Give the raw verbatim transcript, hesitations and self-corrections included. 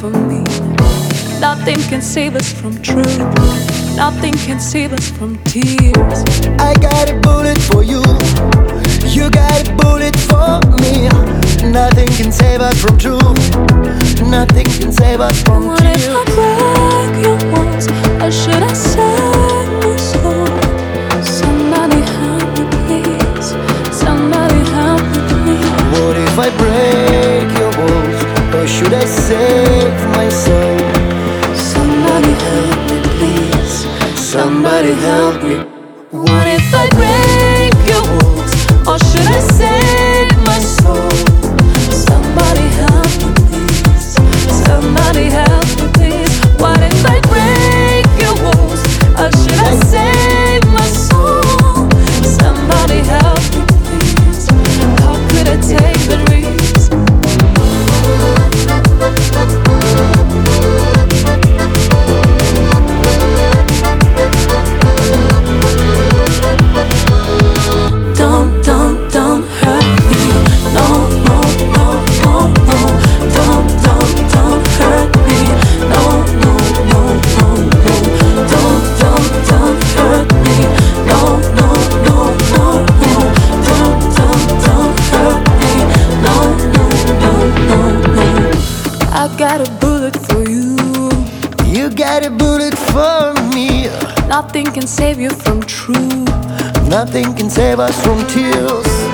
for me. Nothing can save us from truth. Nothing can save us from tears. I got a bullet for you. You got a bullet for me. Nothing can save us from truth. Nothing can save us from What tears. if I break your walls, or should I save my soul? Somebody help me, please. Somebody help me, please. What if I break your walls, or should I save my soul? Somebody help me, please. Somebody help me. What if I break your walls, or should I save my soul? Somebody help me, please. Somebody help me, please. What if I break your walls, or should I save my soul? Somebody help me, please. How could I take the risk? Don't, don't, don't hurt me. No, no, no, no, no. Don't, don't, don't hurt me. No, no, no, no, no. Don't, don't, don't hurt me. No, no, no, no, no. Don't, don't, don't hurt me. No, no, no, no, no. I got a bullet for you. You got a bullet for me. Nothing can save you from truth. Nothing can save us from tears.